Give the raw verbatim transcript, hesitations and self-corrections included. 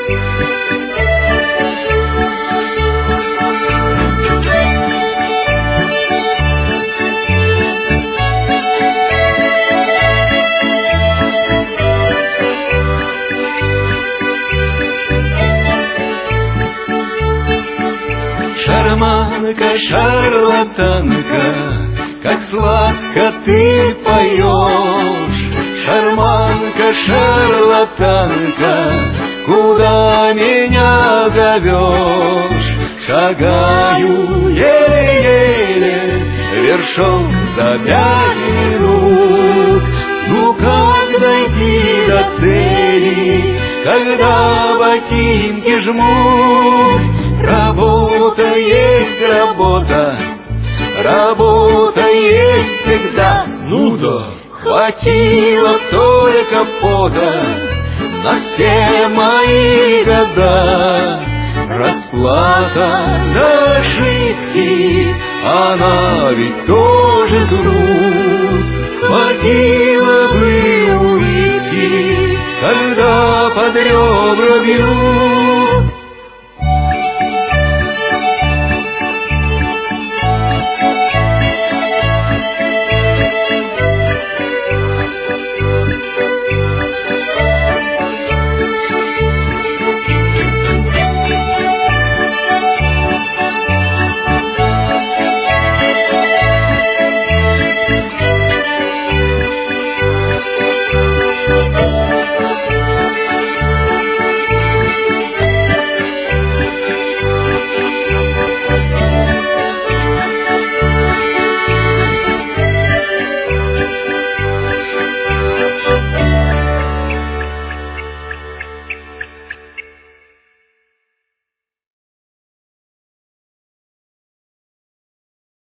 Шарманка, шарлатанка, как сладко ты поешь. Шарманка, шарлатанка, куда меня зовешь? Шагаю еле-еле, вершок за пять минут. Ну как дойти до цели, когда ботинки жмут? Работа есть работа, работа есть всегда. Ну да, хватило только пота на все мои года. Расплата за ошибки, она ведь тоже труд. Хватило бы улыбки, когда под ребра бьют.